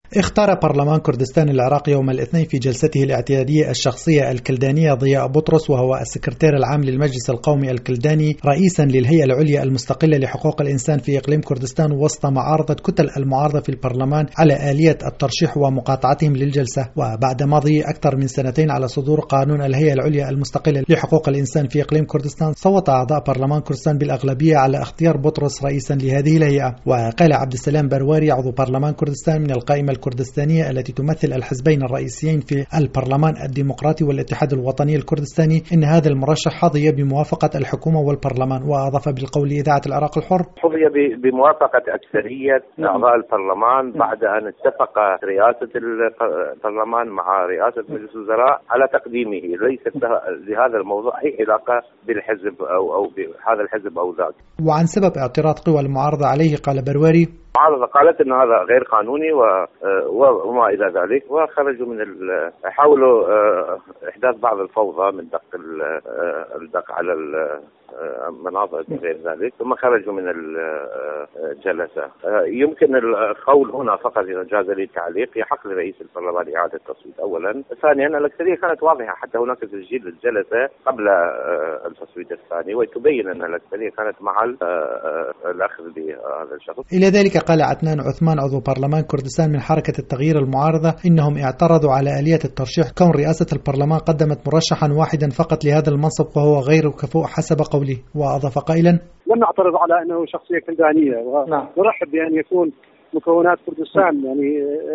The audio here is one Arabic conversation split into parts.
اختار برلمان كردستان العراقي يوم الاثنين في جلسته الاعتيادية الشخصية الكلدانية ضياء بطرس، وهو السكرتير العام للمجلس القومي الكلداني، رئيسا للهيئة العليا المستقلة لحقوق الإنسان في إقليم كردستان، وسط معارضة كتل المعارضة في البرلمان على آلية الترشيح ومقاطعتهم للجلسة. وبعد مضي أكثر من سنتين على صدور قانون الهيئة العليا المستقلة لحقوق الإنسان في إقليم كردستان، صوت أعضاء برلمان كردستان بالأغلبية على اختيار بطرس رئيسا لهذه الهيئة. وقال عبد السلام برواري عضو برلمان كردستان من القائمة الكردستانية التي تمثل الحزبين الرئيسيين في البرلمان الديمقراطي والاتحاد الوطني الكردستاني إن هذا المرشح حظي بموافقة الحكومة والبرلمان. وأضاف بالقول لإذاعة العراق الحر: حظي بموافقة أكثرية أعضاء البرلمان بعد أن اتفق رئاسة البرلمان مع رئاسة مجلس الوزراء على تقديمه. ليست لهذا الموضوع أي علاقة بالحزب أو بهذا الحزب أو ذاك. وعن سبب اعتراض قوى المعارضة عليه قال برواري: المعارضة قالت أن هذا غير قانوني وما إلى ذلك، وخرجوا من حاولوا إحداث بعض الفوضى من الدق على المناطق غير ذلك، ثم خرجوا من الجلسة. يمكن القول هنا فقط إذا جاز لي التعليق: يحق لرئيس البرلمان إعادة التصويت أولا. ثانيا الأكثرية كانت واضحة، حتى هناك تسجيل للجلسة قبل التصويت الثاني، وتبين أن الأكثرية كانت مع الأخذ بهذا الشخص. إلى ذلك قال عدنان عثمان عضو برلمان كردستان من حركة التغيير المعارضة إنهم اعترضوا على آلية الترشيح كون رئاسة البرلمان قدمت مرشحا واحدا فقط لهذا المنصب وهو غير كفؤ حسب قوله. وأضاف قائلا: لم نعترض على أنه شخصية كلدانية، ونرحب بأن يكون مكونات كردستان يعني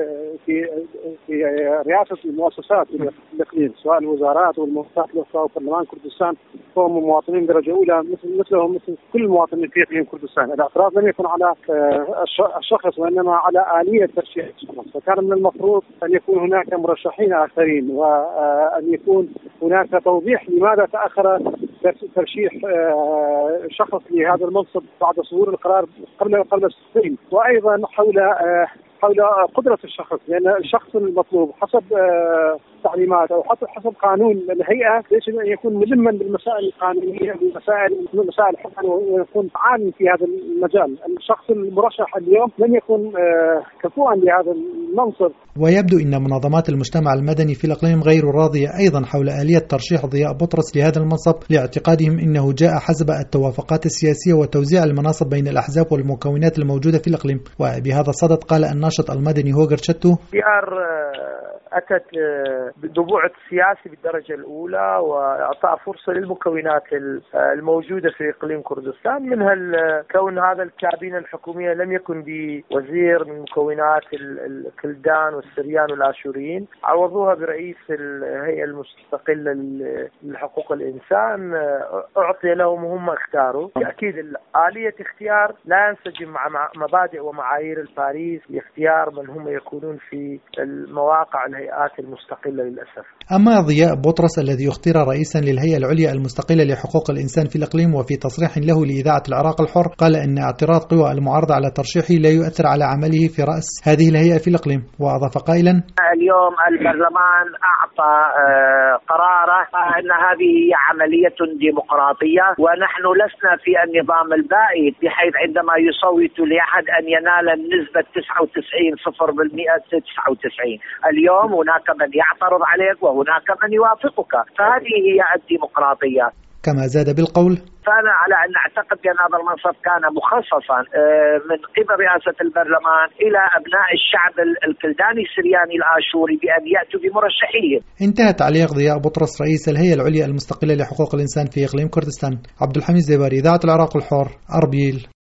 في رئاسة المؤسسات الإقليم، سواء الوزارات والمؤسسات الأخرى. وبرلمان كردستان هم مواطنين درجة أولى مثلهم مثل كل المواطنين في إقليم كردستان. الاعتراض لم يكن على الشخص وإنما على آلية ترشيح الشخص. فكان من المفروض أن يكون هناك مرشحين آخرين، وأن يكون هناك توضيح لماذا تأخر ترشيح شخص لهذا المنصب بعد صدور القرار قبل السنين. وأيضا حول قدرة الشخص، لأن الشخص المطلوب حسب تعليمات أو حسب قانون الهيئة يجب أن يكون ملما بالمسائل القانونية بمسائل الحكم ويكون عالم في هذا المجال. الشخص المرشح اليوم لن يكون كفؤا لهذا المنصب. ويبدو أن منظمات المجتمع المدني في الإقليم غير راضية أيضا حول آلية ترشيح ضياء بطرس لهذا المنصب، لاعتقادهم أنه جاء حسب التوافقات السياسية وتوزيع المناصب بين الأحزاب والمكونات الموجودة في الإقليم. وبهذا الصدد قال الناشط المدني هوغر شتو: أتت بالضبوع السياسي بالدرجة الأولى وإعطاء فرصة للمكونات الموجودة في إقليم كردستان، منها كون هذا الكابينة الحكومية لم يكن بوزير من مكونات الكلدان والسريان والآشوريين، عوضوها برئيس الهيئة المستقلة لحقوق الإنسان أعطي لهم وهم اختاروا. أكيد آلية اختيار لا ينسجم مع مبادئ ومعايير الباريس لاختيار من هم يكونون في المواقع الهيئات المستقلة للأسف. أما ضياء بطرس الذي اختير رئيسا للهيئة العليا المستقلة لحقوق الإنسان في الإقليم، وفي تصريح له لإذاعة العراق الحر قال أن اعتراض قوى المعارضة على ترشيحه لا يؤثر على عمله في رأس هذه الهيئة في الإقليم. وأضاف قائلا: اليوم البرلمان أعطى قراره أن هذه هي عملية ديمقراطية، ونحن لسنا في النظام البائد بحيث عندما يصوت لأحد أن ينال النسبة 99.99%. اليوم هناك من يعترض عليك وهناك من يوافقك، فهذه هي الديمقراطية. كما زاد بالقول: فأنا على أن أعتقد بأن هذا المنصب كان مخصصا من قبل رئاسة البرلمان إلى أبناء الشعب الكلداني السرياني الآشوري بأن يأتوا بمرشحين. انتهى تعليق ضياء بطرس رئيس الهيئة العليا المستقلة لحقوق الإنسان في إقليم كردستان. عبد الحميد زيباري، إذاعة العراق الحر، أربيل.